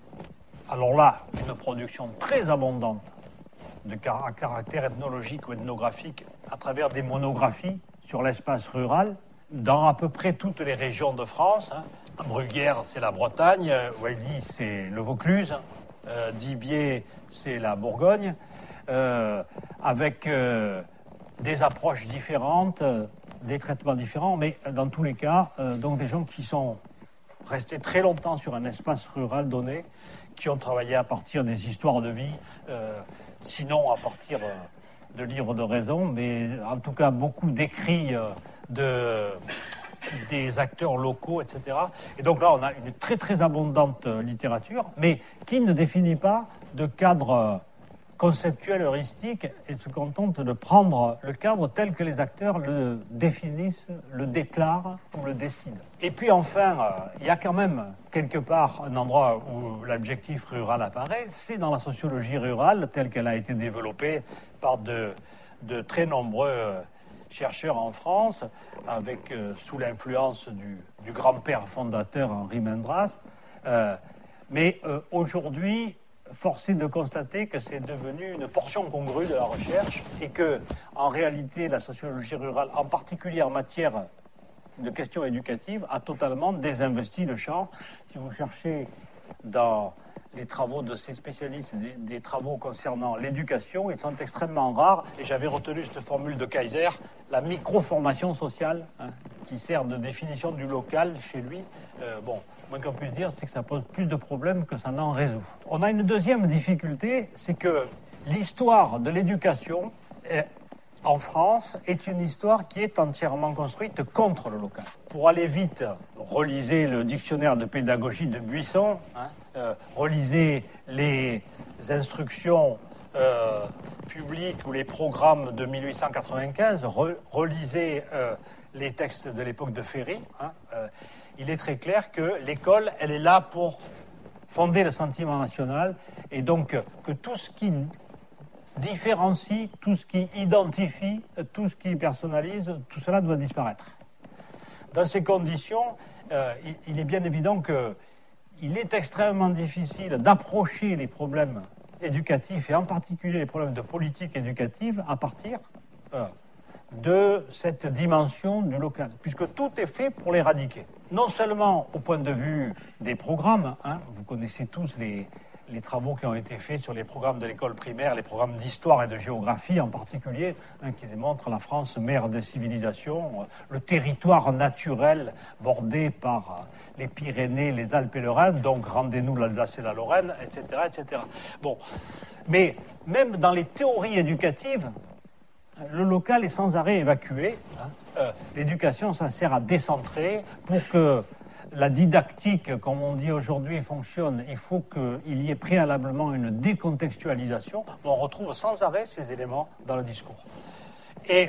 alors là, une production très abondante de car- caractère ethnologique ou ethnographique à travers des monographies sur l'espace rural, dans à peu près toutes les régions de France. Hein. Bruguière, c'est la Bretagne. Wiley, c'est le Vaucluse. Euh, Dibier, c'est la Bourgogne. Euh, avec euh, des approches différentes, euh, des traitements différents, mais dans tous les cas, euh, donc des gens qui sont restés très longtemps sur un espace rural donné, qui ont travaillé à partir des histoires de vie, euh, sinon à partir euh, de livres de raison, mais en tout cas beaucoup d'écrits euh, de, des acteurs locaux, et cetera. Et donc là, on a une très très abondante euh, littérature, mais qui ne définit pas de cadre euh, conceptuel, heuristique, et se contente de prendre le cadre tel que les acteurs le définissent, le déclarent ou le décident. Et puis enfin, euh, il y a quand même quelque part un endroit où l'objectif rural apparaît, c'est dans la sociologie rurale telle qu'elle a été développée par de, de très nombreux euh, chercheurs en France, avec euh, sous l'influence du, du grand-père fondateur Henri Mendras. Euh, mais euh, aujourd'hui, force est de constater que c'est devenu une portion congrue de la recherche et que, en réalité, la sociologie rurale, en particulier en matière de questions éducatives, a totalement désinvesti le champ. Si vous cherchez dans les travaux de ces spécialistes, des, des travaux concernant l'éducation, ils sont extrêmement rares. Et j'avais retenu cette formule de Kaiser, la micro-formation sociale, hein, qui sert de définition du local chez lui. Euh, bon, moins qu'on puisse dire, c'est que ça pose plus de problèmes que ça n'en résout. On a une deuxième difficulté, c'est que l'histoire de l'éducation est, en France est une histoire qui est entièrement construite contre le local. Pour aller vite, relisez le dictionnaire de pédagogie de Buisson, hein, euh, relisez les instructions euh, publiques ou les programmes de mille huit cent quatre-vingt-quinze, re, relisez euh, les textes de l'époque de Ferry. Hein, euh, il est très clair que l'école, elle est là pour fonder le sentiment national, et donc que tout ce qui différencie, tout ce qui identifie, tout ce qui personnalise, tout cela doit disparaître. Dans ces conditions, euh, il, il est bien évident qu'il est extrêmement difficile d'approcher les problèmes éducatifs, et en particulier les problèmes de politique éducative, à partir euh, de cette dimension du local, puisque tout est fait pour l'éradiquer. Non seulement au point de vue des programmes, hein, vous connaissez tous les, les travaux qui ont été faits sur les programmes de l'école primaire, les programmes d'histoire et de géographie en particulier, hein, qui démontrent la France mère des civilisations, le territoire naturel bordé par les Pyrénées, les Alpes et le Rhin, donc rendez-nous l'Alsace et la Lorraine, et cetera, et cetera. Bon, mais même dans les théories éducatives, le local est sans arrêt évacué. Hein. Euh, l'éducation, ça sert à décentrer. Pour que la didactique, comme on dit aujourd'hui, fonctionne, il faut qu'il y ait préalablement une décontextualisation. On retrouve sans arrêt ces éléments dans le discours. Et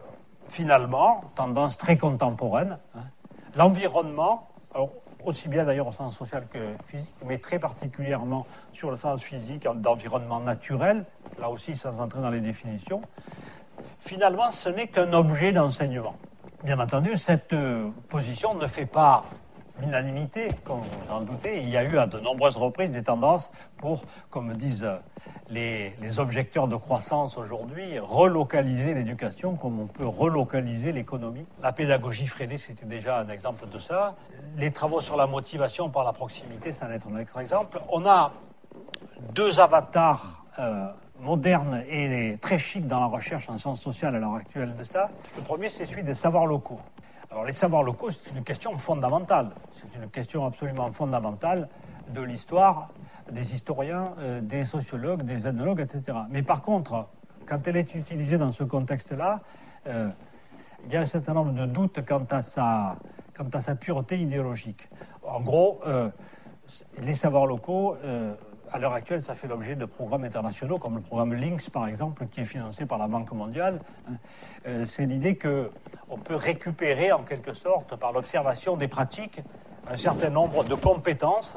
finalement, tendance très contemporaine, hein, l'environnement, alors, aussi bien d'ailleurs au sens social que physique, mais très particulièrement sur le sens physique, d'environnement naturel, là aussi sans entrer dans les définitions, finalement, ce n'est qu'un objet d'enseignement. Bien entendu, cette euh, position ne fait pas l'unanimité, comme vous en doutez. Il y a eu à de nombreuses reprises des tendances pour, comme disent les, les objecteurs de croissance aujourd'hui, relocaliser l'éducation comme on peut relocaliser l'économie. La pédagogie freinée, c'était déjà un exemple de ça. Les travaux sur la motivation par la proximité, ça en est un autre exemple. On a deux avatars euh, moderne et très chic dans la recherche en sciences sociales à l'heure actuelle de ça. Le premier, c'est celui des savoirs locaux. Alors, les savoirs locaux, c'est une question fondamentale. C'est une question absolument fondamentale de l'histoire, des historiens, euh, des sociologues, des ethnologues, et cetera. Mais par contre, quand elle est utilisée dans ce contexte-là, euh, il y a un certain nombre de doutes quant à sa, quant à sa pureté idéologique. En gros, euh, les savoirs locaux... Euh, à l'heure actuelle, ça fait l'objet de programmes internationaux, comme le programme LINX, par exemple, qui est financé par la Banque mondiale. Euh, c'est l'idée qu'on peut récupérer, en quelque sorte, par l'observation des pratiques, un certain nombre de compétences.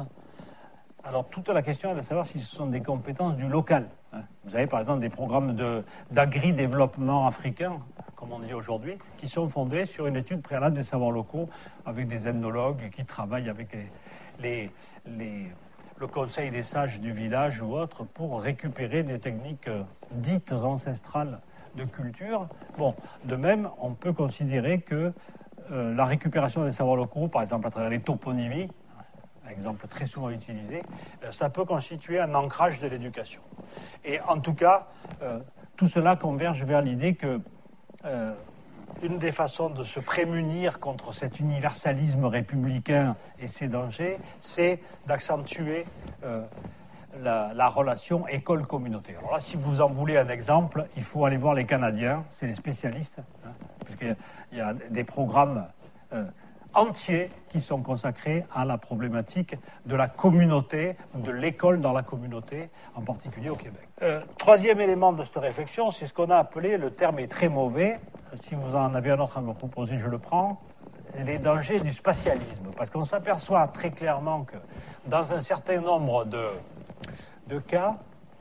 Alors, toute la question est de savoir si ce sont des compétences du local. Vous avez, par exemple, des programmes de, d'agri-développement africain, comme on dit aujourd'hui, qui sont fondés sur une étude préalable des savoirs locaux, avec des ethnologues qui travaillent avec les... les, les le conseil des sages du village ou autre, pour récupérer des techniques euh, dites ancestrales de culture. Bon, de même, on peut considérer que euh, la récupération des savoirs locaux, par exemple à travers les toponymies, un exemple très souvent utilisé, euh, ça peut constituer un ancrage de l'éducation. Et en tout cas, euh, tout cela converge vers l'idée que euh, une des façons de se prémunir contre cet universalisme républicain et ses dangers, c'est d'accentuer euh, la, la relation école-communauté. Alors là, si vous en voulez un exemple, il faut aller voir les Canadiens, c'est les spécialistes, hein, puisqu'il y a des programmes euh, entiers qui sont consacrés à la problématique de la communauté, de l'école dans la communauté, en particulier au Québec. Euh, troisième élément de cette réflexion, c'est ce qu'on a appelé, le terme est très mauvais, si vous en avez un autre à me proposer, je le prends, les dangers du spatialisme. Parce qu'on s'aperçoit très clairement que dans un certain nombre de, de cas,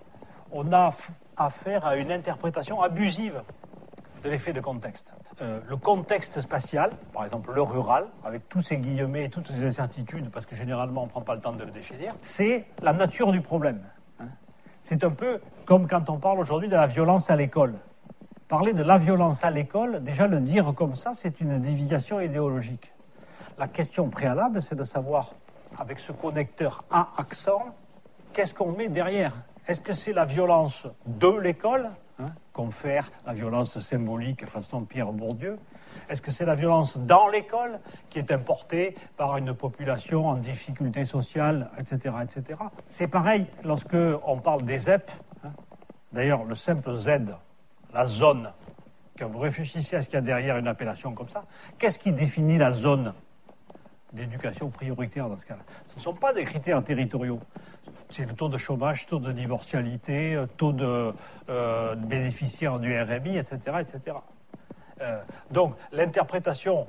on a affaire à une interprétation abusive de l'effet de contexte. Euh, le contexte spatial, par exemple le rural, avec tous ces guillemets et toutes ces incertitudes, parce que généralement on ne prend pas le temps de le définir, c'est la nature du problème. Hein. C'est un peu comme quand on parle aujourd'hui de la violence à l'école. Parler de la violence à l'école, déjà le dire comme ça, c'est une déviation idéologique. La question préalable, c'est de savoir, avec ce connecteur A accent, qu'est-ce qu'on met derrière ? Est-ce que c'est la violence de l'école ? Hein, confère la violence symbolique façon Pierre Bourdieu. Est-ce que c'est la violence dans l'école qui est importée par une population en difficulté sociale, et cetera, et cetera. C'est pareil lorsque on parle des Z E P. Hein. D'ailleurs, le simple Z, la zone, quand vous réfléchissez à ce qu'il y a derrière une appellation comme ça, qu'est-ce qui définit la zone d'éducation prioritaire dans ce cas-là ? Ce ne sont pas des critères territoriaux. C'est le taux de chômage, taux de divorcialité, taux de, euh, de bénéficiaires du R M I, et cetera, et cetera. Euh, donc, l'interprétation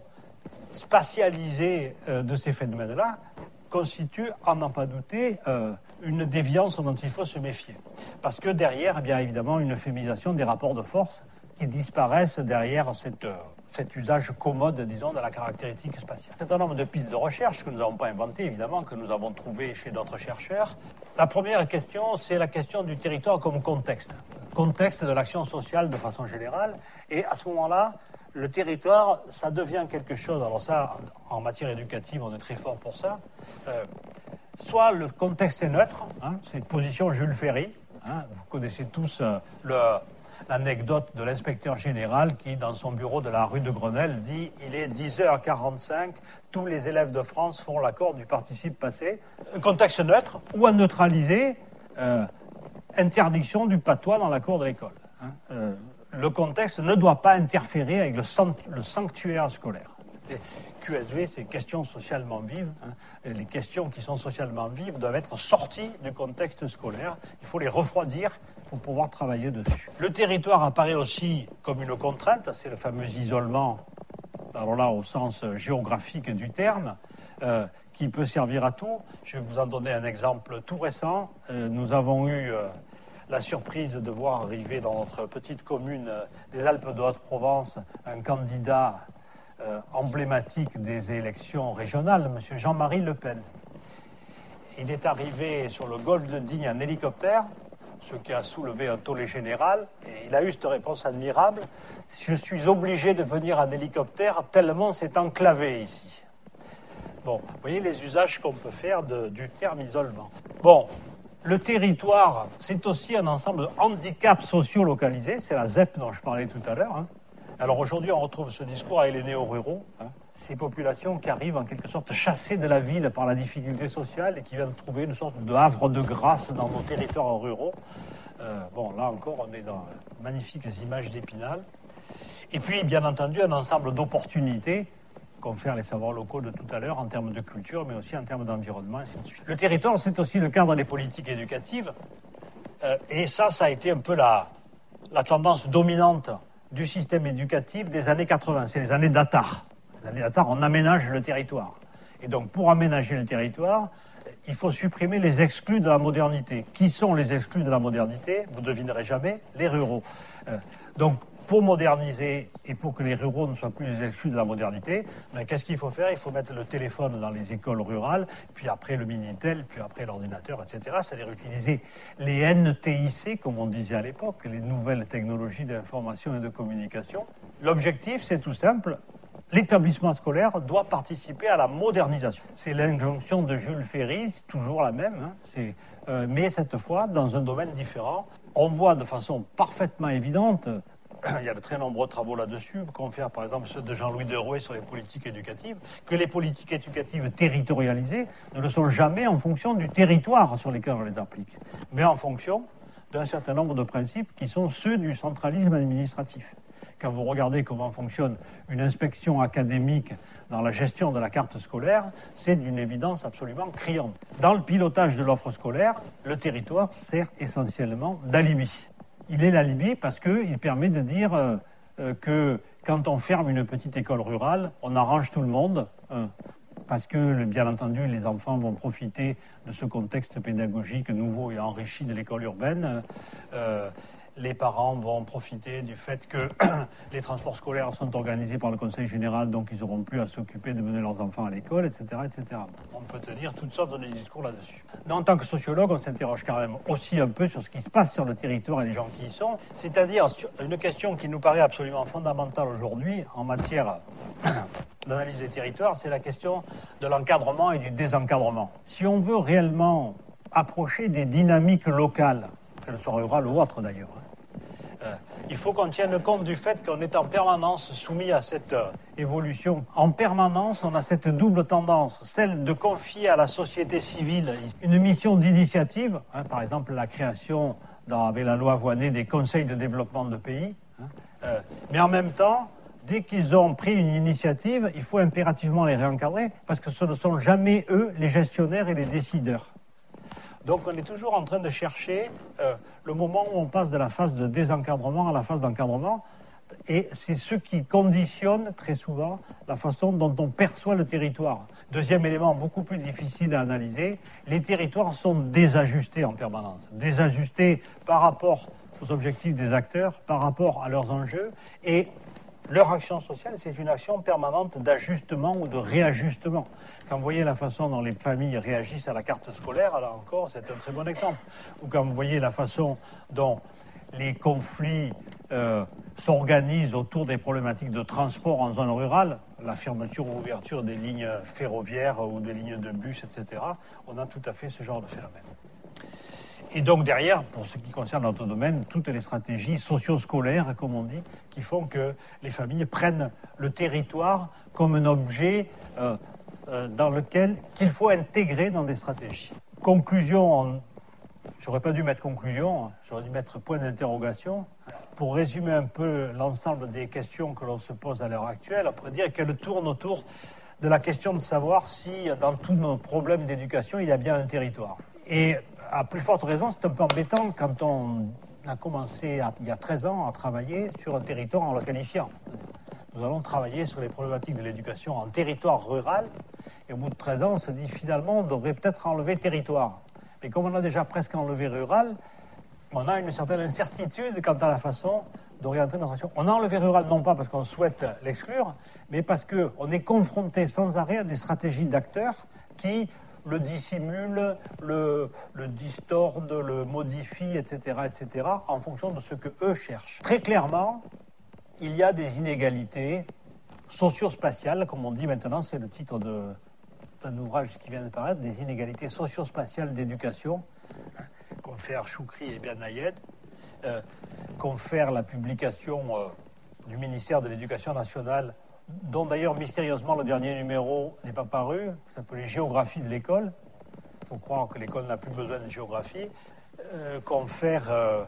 spatialisée euh, de ces phénomènes-là constitue, à n'en pas douter, euh, une déviance dont il faut se méfier. Parce que derrière, eh bien évidemment, une féminisation des rapports de force qui disparaissent derrière cette... Euh, cet usage commode, disons, de la caractéristique spatiale. C'est un nombre de pistes de recherche que nous n'avons pas inventées, évidemment, que nous avons trouvées chez d'autres chercheurs. La première question, c'est la question du territoire comme contexte. Contexte de l'action sociale de façon générale. Et à ce moment-là, le territoire, ça devient quelque chose, alors ça, en matière éducative, on est très fort pour ça. Euh, soit le contexte est neutre, hein, c'est position Jules Ferry. Hein, vous connaissez tous euh, le... l'anecdote de l'inspecteur général qui, dans son bureau de la rue de Grenelle, dit « Il est dix heures quarante-cinq, tous les élèves de France font l'accord du participe passé. » Contexte neutre, ou à neutraliser, euh, interdiction du patois dans la cour de l'école. Hein. Euh, le contexte ne doit pas interférer avec le, sant- le sanctuaire scolaire. Et Q S V, c'est questions socialement vives. Hein. Et les questions qui sont socialement vives doivent être sorties du contexte scolaire. Il faut les refroidir pour pouvoir travailler dessus. Le territoire apparaît aussi comme une contrainte, c'est le fameux isolement, alors là au sens géographique du terme, euh, qui peut servir à tout. Je vais vous en donner un exemple tout récent. Euh, nous avons eu euh, la surprise de voir arriver dans notre petite commune euh, des Alpes de Haute-Provence un candidat euh, emblématique des élections régionales, M. Jean-Marie Le Pen. Il est arrivé sur le golfe de Digne en hélicoptère, ce qui a soulevé un tollé général, et il a eu cette réponse admirable. Je suis obligé de venir en hélicoptère tellement c'est enclavé ici. Bon, vous voyez les usages qu'on peut faire de, du terme isolement. Bon, le territoire, c'est aussi un ensemble de handicaps sociaux localisés, c'est la Z E P dont je parlais tout à l'heure. Hein. Alors aujourd'hui, on retrouve ce discours avec les néo-ruraux, hein. Ces populations qui arrivent en quelque sorte chassées de la ville par la difficulté sociale et qui viennent trouver une sorte de havre de grâce dans nos territoires ruraux. Euh, bon, là encore, on est dans de magnifiques images d'Épinal. Et puis, bien entendu, un ensemble d'opportunités confèrent les savoirs locaux de tout à l'heure en termes de culture, mais aussi en termes d'environnement, et ainsi de suite. Le territoire, c'est aussi le cadre des politiques éducatives. Euh, et ça, ça a été un peu la, la tendance dominante du système éducatif des années quatre-vingts. C'est les années d'Attard. Les années d'Attard, on aménage le territoire. Et donc, pour aménager le territoire, il faut supprimer les exclus de la modernité. Qui sont les exclus de la modernité ? Vous ne devinerez jamais, les ruraux. Euh, donc, pour moderniser et pour que les ruraux ne soient plus les exclus de la modernité, ben, qu'est-ce qu'il faut faire ? Il faut mettre le téléphone dans les écoles rurales, puis après le Minitel, puis après l'ordinateur, et cetera. C'est-à-dire utiliser les N T I C, comme on disait à l'époque, les nouvelles technologies d'information et de communication. L'objectif, c'est tout simple. L'établissement scolaire doit participer à la modernisation. C'est l'injonction de Jules Ferry, c'est toujours la même, hein, c'est, euh, mais cette fois dans un domaine différent. On voit de façon parfaitement évidente il y a de très nombreux travaux là-dessus, qu'on fait par exemple ceux de Jean-Louis Derouet sur les politiques éducatives, que les politiques éducatives territorialisées ne le sont jamais en fonction du territoire sur lequel on les applique, mais en fonction d'un certain nombre de principes qui sont ceux du centralisme administratif. Quand vous regardez comment fonctionne une inspection académique dans la gestion de la carte scolaire, c'est d'une évidence absolument criante. Dans le pilotage de l'offre scolaire, le territoire sert essentiellement d'alibi. Il est l'alibi parce qu'il permet de dire euh, euh, que quand on ferme une petite école rurale, on arrange tout le monde, euh, parce que, bien entendu, les enfants vont profiter de ce contexte pédagogique nouveau et enrichi de l'école urbaine. Euh, les parents vont profiter du fait que les transports scolaires sont organisés par le Conseil général, donc ils n'auront plus à s'occuper de mener leurs enfants à l'école, et cetera, et cetera. On peut tenir toutes sortes de discours là-dessus. Mais en tant que sociologue, on s'interroge quand même aussi un peu sur ce qui se passe sur le territoire et les gens qui y sont, c'est-à-dire sur une question qui nous paraît absolument fondamentale aujourd'hui en matière d'analyse des territoires, c'est la question de l'encadrement et du désencadrement. Si on veut réellement approcher des dynamiques locales, qu'elles soient rurales ou autres d'ailleurs, euh, il faut qu'on tienne compte du fait qu'on est en permanence soumis à cette euh, évolution. En permanence, on a cette double tendance, celle de confier à la société civile une mission d'initiative, hein, par exemple la création, dans, avec la loi Voynet, des conseils de développement de pays, hein, euh, mais en même temps, dès qu'ils ont pris une initiative, il faut impérativement les réencadrer, parce que ce ne sont jamais eux les gestionnaires et les décideurs. Donc on est toujours en train de chercher euh, le moment où on passe de la phase de désencadrement à la phase d'encadrement, et c'est ce qui conditionne très souvent la façon dont on perçoit le territoire. Deuxième élément beaucoup plus difficile à analyser, les territoires sont désajustés en permanence, désajustés par rapport aux objectifs des acteurs, par rapport à leurs enjeux, et leur action sociale, c'est une action permanente d'ajustement ou de réajustement. Quand vous voyez la façon dont les familles réagissent à la carte scolaire, là encore, c'est un très bon exemple. Ou quand vous voyez la façon dont les conflits euh, s'organisent autour des problématiques de transport en zone rurale, la fermeture ou ouverture des lignes ferroviaires ou des lignes de bus, et cetera, on a tout à fait ce genre de phénomène. Et donc derrière, pour ce qui concerne notre domaine, toutes les stratégies socio-scolaires, comme on dit, qui font que les familles prennent le territoire comme un objet euh, euh, dans lequel qu'il faut intégrer dans des stratégies. Conclusion, en... j'aurais pas dû mettre conclusion, j'aurais dû mettre point d'interrogation. Pour résumer un peu l'ensemble des questions que l'on se pose à l'heure actuelle, on pourrait dire qu'elles tournent autour de la question de savoir si, dans tous nos problèmes d'éducation, il y a bien un territoire. Et à plus forte raison, c'est un peu embêtant quand on a commencé à, il y a treize ans à travailler sur un territoire en le qualifiant. Nous allons travailler sur les problématiques de l'éducation en territoire rural, et au bout de treize ans, on se dit finalement on devrait peut-être enlever territoire. Mais comme on a déjà presque enlevé rural, on a une certaine incertitude quant à la façon d'orienter notre action. On a enlevé rural non pas parce qu'on souhaite l'exclure, mais parce qu'on est confronté sans arrêt à des stratégies d'acteurs qui le dissimule, le, le distorde, le modifie, et cetera, et cetera, en fonction de ce que eux cherchent. Très clairement, il y a des inégalités socio-spatiales, comme on dit maintenant, c'est le titre de, d'un ouvrage qui vient de paraître, des inégalités socio-spatiales d'éducation, hein, confère Choukri et Ben Nayed, euh, confère la publication euh, du ministère de l'Éducation nationale, dont d'ailleurs mystérieusement le dernier numéro n'est pas paru, ça s'appelait Géographie de l'école. Il faut croire que l'école n'a plus besoin de géographie. Euh, confère euh,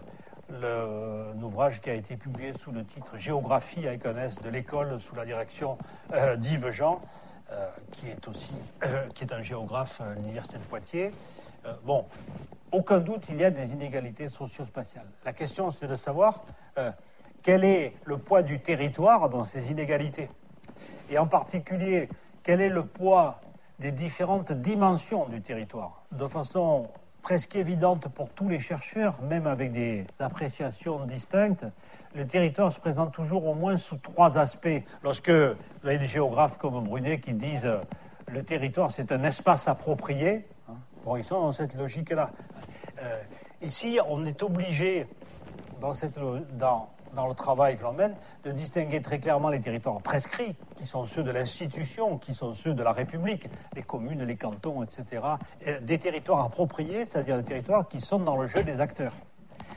le, un ouvrage qui a été publié sous le titre Géographie avec un S de l'école sous la direction euh, d'Yves Jean, euh, qui est aussi euh, qui est un géographe à l'université de Poitiers. Euh, bon, aucun doute, il y a des inégalités socio-spatiales. La question, c'est de savoir euh, quel est le poids du territoire dans ces inégalités. Et en particulier, quel est le poids des différentes dimensions du territoire. De façon presque évidente pour tous les chercheurs, même avec des appréciations distinctes, le territoire se présente toujours au moins sous trois aspects. Lorsque vous avez des géographes comme Brunet qui disent euh, le territoire c'est un espace approprié, hein, bon, ils sont dans cette logique-là. Euh, ici, on est obligé, dans cette, dans, dans le travail que l'on mène, de distinguer très clairement les territoires prescrits, qui sont ceux de l'institution, qui sont ceux de la République, les communes, les cantons, et cetera, et des territoires appropriés, c'est-à-dire des territoires qui sont dans le jeu des acteurs.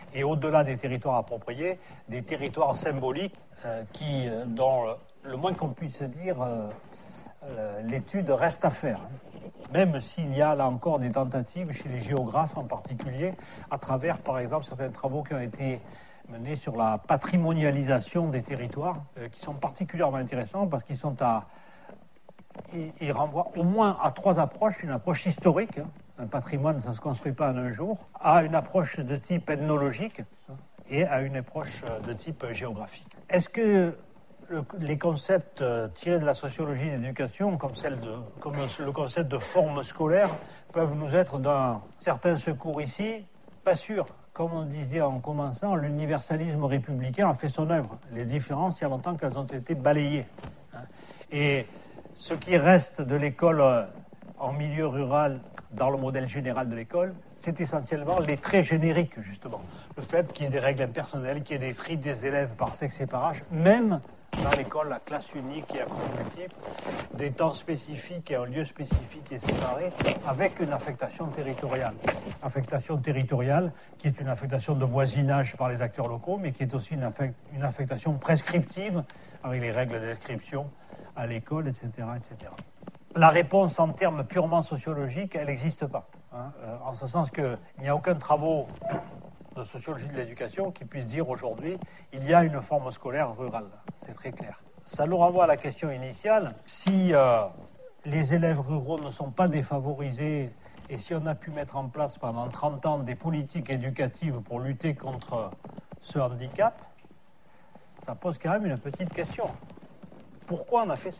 et au-delà des territoires appropriés, des territoires symboliques euh, qui, euh, dont le, le moins qu'on puisse dire, euh, l'étude reste à faire. Même s'il y a là encore des tentatives chez les géographes en particulier, à travers par exemple certains travaux qui ont été menés sur la patrimonialisation des territoires, euh, qui sont particulièrement intéressants parce qu'ils sont à... Ils, ils renvoient au moins à trois approches, une approche historique, hein, un patrimoine ça ne se construit pas en un jour, à une approche de type ethnologique hein, et à une approche de type géographique. Est-ce que Le, les concepts euh, tirés de la sociologie de l'éducation, comme, celle de, comme le concept de forme scolaire, peuvent nous être d'un certain secours ici? Pas sûr. Comme on disait en commençant, l'universalisme républicain a fait son œuvre. Les différences, il y a longtemps qu'elles ont été balayées. Hein. Et ce qui reste de l'école euh, en milieu rural, dans le modèle général de l'école, c'est essentiellement les traits génériques, justement. Le fait qu'il y ait des règles impersonnelles, qu'il y ait des tris des élèves par sexe et par âge, même dans l'école, la classe unique et à cours multiples, des temps spécifiques et un lieu spécifique et séparé, avec une affectation territoriale. Affectation territoriale qui est une affectation de voisinage par les acteurs locaux, mais qui est aussi une, affect- une affectation prescriptive, avec les règles d'inscription à l'école, et cetera, et cetera. La réponse en termes purement sociologiques, elle n'existe pas. Hein, euh, en ce sens qu'il n'y a aucun travaux de sociologie de l'éducation qui puisse dire aujourd'hui il y a une forme scolaire rurale. C'est très clair. Ça nous renvoie à la question initiale. Si euh, les élèves ruraux ne sont pas défavorisés et si on a pu mettre en place pendant trente ans des politiques éducatives pour lutter contre ce handicap, ça pose quand même une petite question. Pourquoi on a fait ça ?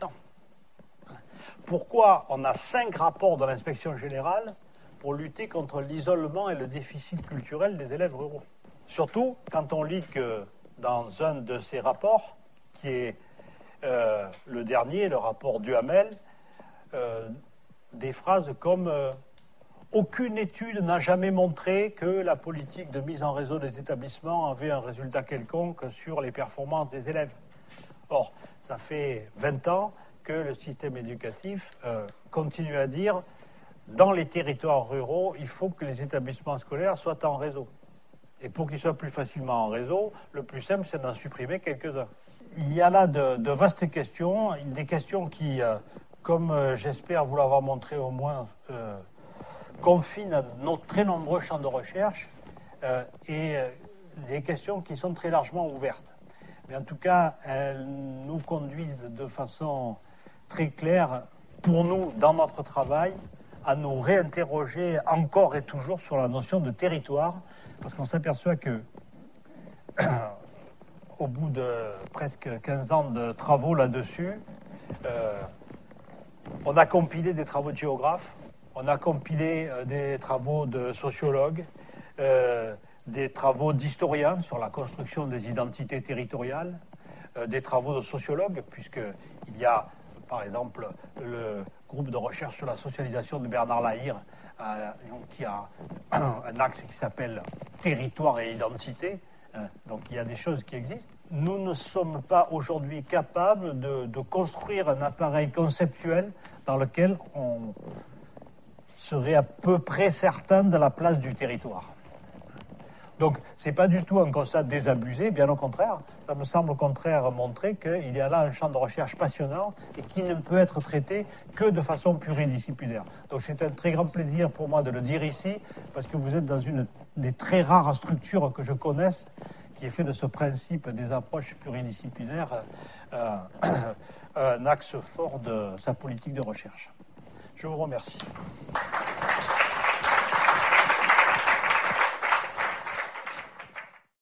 Pourquoi on a cinq rapports de l'inspection générale pour lutter contre l'isolement et le déficit culturel des élèves ruraux? Surtout quand on lit que dans un de ces rapports, qui est euh, le dernier, le rapport Duhamel, euh, des phrases comme euh, « Aucune étude n'a jamais montré que la politique de mise en réseau des établissements avait un résultat quelconque sur les performances des élèves ». Or, ça fait vingt ans que le système éducatif euh, continue à dire dans les territoires ruraux, il faut que les établissements scolaires soient en réseau. Et pour qu'ils soient plus facilement en réseau, le plus simple, c'est d'en supprimer quelques-uns. Il y a là de, de vastes questions, des questions qui, euh, comme euh, j'espère vous l'avoir montré au moins, euh, confinent à nos très nombreux champs de recherche euh, et euh, des questions qui sont très largement ouvertes. Mais en tout cas, elles nous conduisent de façon très claire, pour nous, dans notre travail, à nous réinterroger encore et toujours sur la notion de territoire, parce qu'on s'aperçoit que, au bout de presque quinze ans de travaux là-dessus, euh, on a compilé des travaux de géographes, on a compilé euh, des travaux de sociologues, euh, des travaux d'historiens sur la construction des identités territoriales, euh, des travaux de sociologues, puisqu'il y a, par exemple, le groupe de recherche sur la socialisation de Bernard Lahire, euh, qui a un, un axe qui s'appelle territoire et identité. Hein, donc il y a des choses qui existent. Nous ne sommes pas aujourd'hui capables de, de construire un appareil conceptuel dans lequel on serait à peu près certain de la place du territoire. Donc, ce n'est pas du tout un constat désabusé, bien au contraire. Ça me semble au contraire montrer qu'il y a là un champ de recherche passionnant et qui ne peut être traité que de façon pluridisciplinaire. Donc, c'est un très grand plaisir pour moi de le dire ici, parce que vous êtes dans une des très rares structures que je connaisse qui est fait de ce principe des approches pluridisciplinaires euh, un axe fort de sa politique de recherche. Je vous remercie.